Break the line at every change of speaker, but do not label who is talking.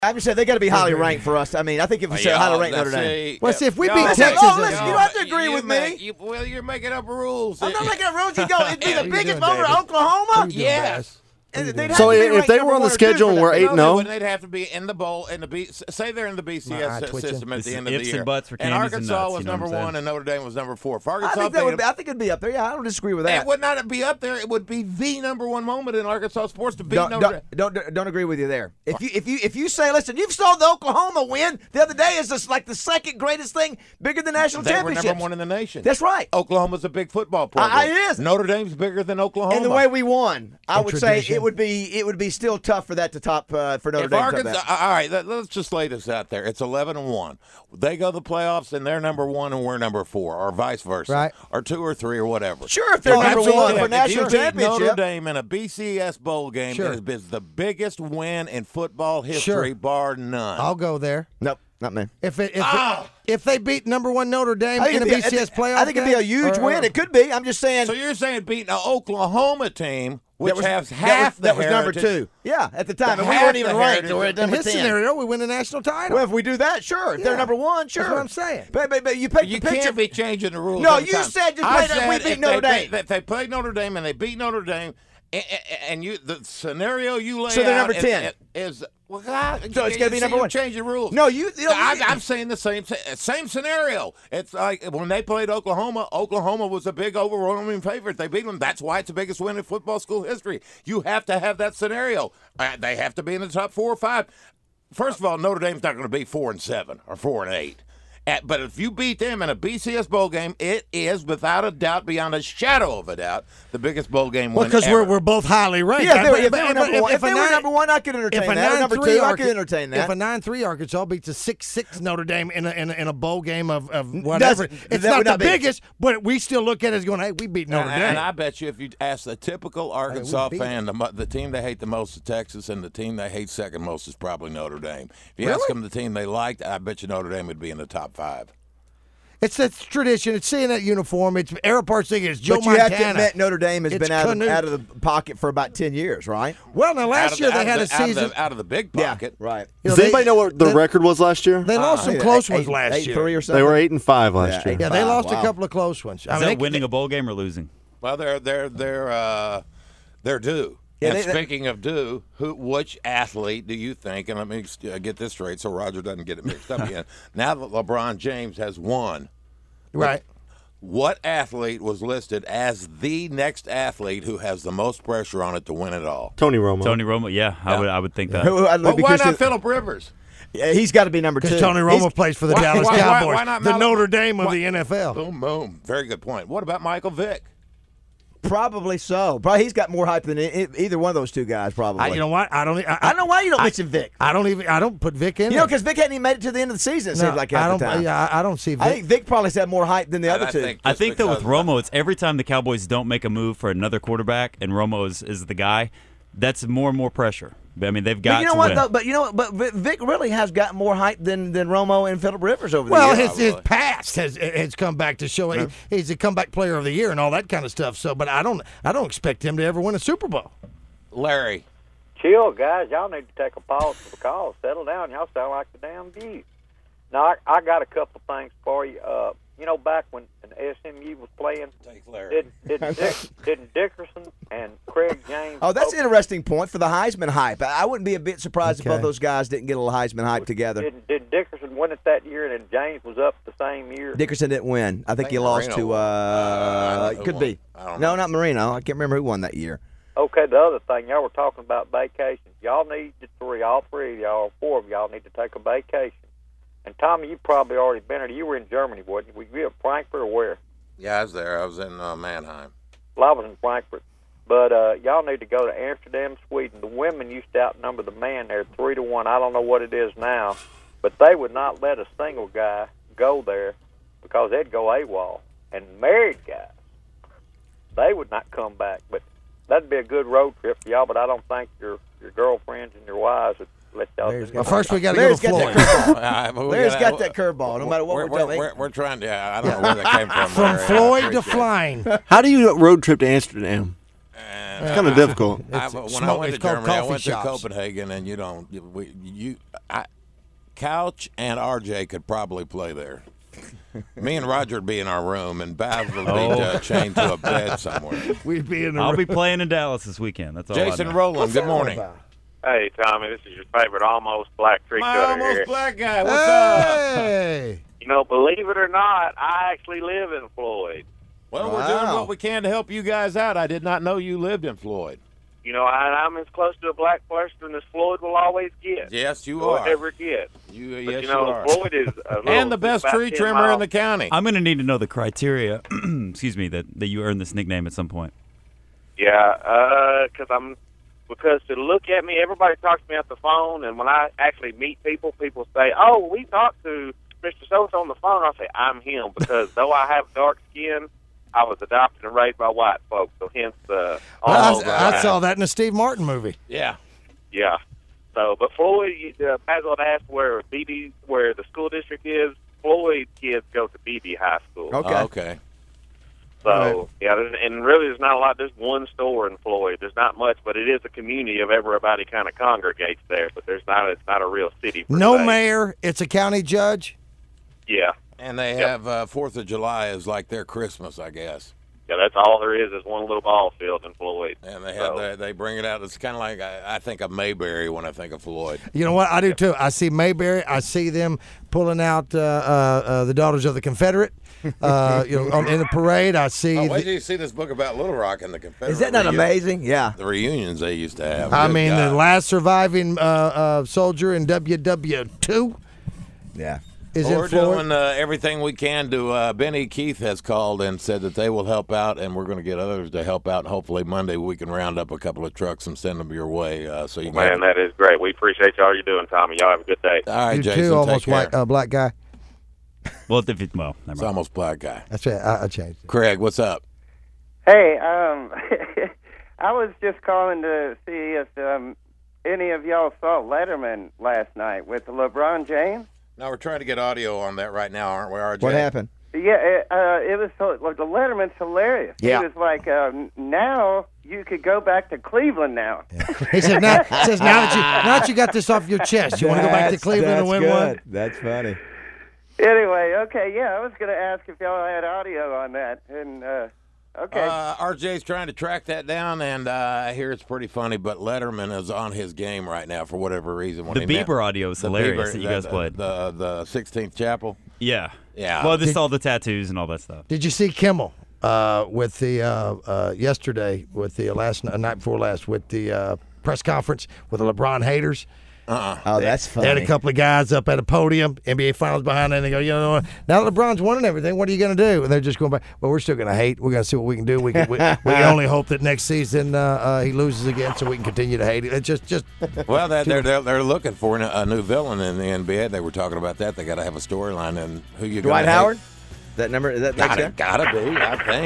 I'm just saying they got to be highly ranked for us. I mean, I think if we say highly ranked Notre Dame.
Well, see, if we beat
Listen,
Texas,
listen, you don't have to agree with me.
Well, you're making up rules.
I'm not making up rules. You go, it'd be the biggest over Oklahoma.
Yes.
So if they were on the schedule and we're 8-0,
they'd have to be in the bowl in the say they're in the BCS system at the end of the
ifs
year.
and buts for
and
candies
Arkansas
and nuts,
was
you know
number
what I'm
1 and Notre Dame was number 4. If Arkansas
I think it'd be up there. Yeah, I don't disagree with that.
It would not be up there. It would be the number 1 moment in Arkansas sports to beat Notre Dame.
Don't agree with you there. If you say, listen, you saw the Oklahoma win the other day is just like the second greatest thing, bigger than national championships.
They were number 1 in the nation.
That's right.
Oklahoma's a big football program.
It is.
Notre Dame's bigger than Oklahoma.
And the way we won, I would say it would be still tough for that to top for Notre Dame.
Arkansas, all right, let's just lay this out there. It's 11-1. They go to the playoffs and they're number 1 and we're number 4, or vice versa,
right?
Or 2 or 3 or whatever.
Sure, if they're number 1 for national
if you beat
championship.
Notre Dame in a BCS bowl game is the biggest win in football history, bar none.
I'll go there.
Nope, not me.
If they beat number 1 Notre Dame in a BCS playoff,
I think it'd be a huge win. It could be. I'm just saying.
So you're saying beating an Oklahoma team, which has
that was number 2. Yeah, at the time, and we weren't even ranked. So we're at number 10.
In his scenario, we win the national title.
Well, if we do that, sure. If they're number 1, sure.
That's what I'm saying.
But you paint the picture.
Can't be changing the rules.
No,
every
you
time.
said we beat Notre Dame.
If they played Notre Dame and they beat Notre Dame, and the scenario you lay out,
so they're number 10
is. Well, God,
so it's got to be number 1.
Change the rules.
No,
I'm saying the same scenario. It's like when they played Oklahoma. Oklahoma was a big overwhelming favorite. They beat them. That's why it's the biggest win in football school history. You have to have that scenario. They have to be in the top 4 or 5. First of all, Notre Dame's not going to be 4-7 or 4-8. But if you beat them in a BCS bowl game, it is without a doubt, beyond a shadow of a doubt, the biggest bowl game win
because
ever.
we're both highly ranked.
Yeah, if they were number 1, I could entertain that. Or number 2, I could entertain that.
If a 9-3 Arkansas beats a 6-6 Notre Dame in a bowl game of whatever, it's not the biggest, but we still look at it as going, hey, we beat Notre Dame.
And I bet you if you ask the typical Arkansas fan, the team they hate the most is Texas, and the team they hate second most is probably Notre Dame. If you ask them the team they liked, I bet you Notre Dame would be in the top 5.
It's tradition. It's seeing that uniform. It's Air Parts thing. It's Joe Montana.
But you have to admit Notre Dame has been out of the pocket for about 10 years, right?
Well, now last year they had a season
out of the big pocket.
Yeah, right.
Does anybody know what the record was last year?
They lost some close ones last year.
8-3 or something.
They were 8-5 last year.
Yeah, they lost a couple of close ones.
Is that winning a bowl game or losing?
Well, they're due.
Yeah,
and speaking of due, which athlete do you think, and let me get this straight so Roger doesn't get it mixed up again, now that LeBron James has won,
right?
What athlete was listed as the next athlete who has the most pressure on it to win it all?
Tony Romo.
Tony Romo, yeah. I would think that.
But why not Phillip Rivers?
Yeah, he's got to be number 2.
Because Tony Romo plays for the Dallas Cowboys,
why not
the Notre Dame of the NFL.
Boom, boom. Very good point. What about Michael Vick?
Probably so. Probably he's got more hype than either one of those two guys. Probably.
You know what? I don't
know why you don't mention Vic.
I don't put Vic in.
You know, because Vic hadn't even made it to the end of the season. It seems like
I
half the time.
Yeah, I don't see Vic.
I think Vic probably had more hype than the other two.
I think though with Romo, it's every time the Cowboys don't make a move for another quarterback and Romo is the guy, that's more and more pressure. I mean, they've got to win.
But you know what? But Vic really has got more hype than Romo and Phillip Rivers over the
years.
Well,
his past has come back to show he's a comeback player of the year and all that kind of stuff. So, but I don't expect him to ever win a Super Bowl.
Larry,
chill, guys. Y'all need to take a pause for the call. Settle down. Y'all sound like the damn View. Now, I got a couple of things for you. You know, back when SMU was playing, didn't Dickerson and Craig James...
Oh, that's an interesting point for the Heisman hype. I wouldn't be a bit surprised if both those guys didn't get a little Heisman hype together.
Did Dickerson win it that year, and then James was up the same year?
Dickerson didn't win. I think he lost to... could be. No, not Marino. I can't remember who won that year.
Okay, the other thing, y'all were talking about vacations. Y'all need all three of y'all, 4 of y'all need to take a vacation. And, Tommy, you probably already been there. You were in Germany, wasn't you? Were you at Frankfurt or where?
Yeah, I was there. I was in Mannheim.
Well, I was in Frankfurt. But y'all need to go to Amsterdam, Sweden. The women used to outnumber the men there 3-1. I don't know what it is now. But they would not let a single guy go there because they'd go AWOL. And married guys, they would not come back. But that'd be a good road trip for y'all, but I don't think your girlfriends and your wives would let y'all do that.
Well, first we got to go to Floyd.
Larry's got that curveball, no matter what we're telling.
We're trying to, I don't know where that came from.
From Floyd to Flying.
How do you road trip to Amsterdam? It's kind of difficult.
When I went to Germany, I went to Copenhagen, and Couch and RJ could probably play there. Me and Roger would be in our room, and Baz would be chained to a bed somewhere.
We'd be in.
I'll be playing in Dallas this weekend. That's all.
Jason Rowland, good morning.
Hey, Tommy, this is your favorite almost black tree cutter
almost
here.
black guy. What's up?
You know, believe it or not, I actually live in Floyd.
Well, we're doing what we can to help you guys out. I did not know you lived in Floyd.
You know, I'm as close to a black person as Floyd will always get.
Yes, you are.
Ever get.
Yes,
you are. Floyd is
and the best tree trimmer in the county.
I'm going to need to know the criteria. Excuse me, that you earned this nickname at some point.
Yeah, because to look at me, everybody talks to me on the phone, and when I actually meet people, people say, "Oh, we talked to Mr. So-and-so on the phone." I say, "I'm him," because though I have dark skin, I was adopted and raised by white folks, so hence
I saw that in a Steve Martin movie.
Yeah.
Yeah. So, but Floyd, Basil had asked where the school district is. Floyd kids go to BB High School.
Okay.
So, yeah, and really there's not a lot. There's one store in Floyd. There's not much, but it is a community of everybody kind of congregates there, but it's not a real city.
No mayor. It's a county judge.
Yeah.
And they have 4th of July is like their Christmas, I guess.
Yeah, that's all there is one little ball field in Floyd.
And they have they bring it out. It's kind of like I think of Mayberry when I think of Floyd.
You know what? I do too. I see Mayberry. I see them pulling out the Daughters of the Confederate. In the parade, I see.
Oh, wait till you see this book about Little Rock and the Confederate.
Is that not amazing? Yeah.
The reunions they used to have.
I mean, the last surviving soldier in WW2.
Yeah.
We're doing everything we can to. Benny Keith has called and said that they will help out, and we're going to get others to help out. And hopefully Monday we can round up a couple of trucks and send them your way. So you
man, that is great. We appreciate all you're doing, Tommy. Y'all have a good day.
All right,
you
Jason.
Too, almost white, black guy.
Well, never mind.
It's almost black guy.
That's right. I changed it.
Craig, what's up?
Hey, I was just calling to see if any of y'all saw Letterman last night with LeBron James.
No, we're trying to get audio on that right now, aren't we, RJ?
What happened?
Yeah, it was the Letterman's hilarious.
Yeah.
He was like, now you could go back to Cleveland now.
Yeah. He said, now that you got this off your chest, you want to go back to Cleveland and win one?
That's funny.
Anyway, okay, yeah, I was going to ask if y'all had audio on that, and okay.
RJ's trying to track that down, and I hear it's pretty funny, but Letterman is on his game right now for whatever reason.
The Bieber audio is hilarious that you guys played.
The 16th Chapel.
Yeah.
Yeah.
Well, just all the tattoos and all that stuff.
Did you see Kimmel with the yesterday, with the night before last, with the press conference with the LeBron haters?
Oh, that's funny.
They had a couple of guys up at a podium, NBA Finals behind them, and they go, now that LeBron's winning everything, what are you going to do? And they're just going back, well, we're still going to hate. We're going to see what we can do. We can only hope that next season he loses again so we can continue to hate it. It's just
well, they're looking for a new villain in the NBA. They were talking about that. They got to have a storyline, and who you
Dwight Howard? That number? Is that
gotta be, I think.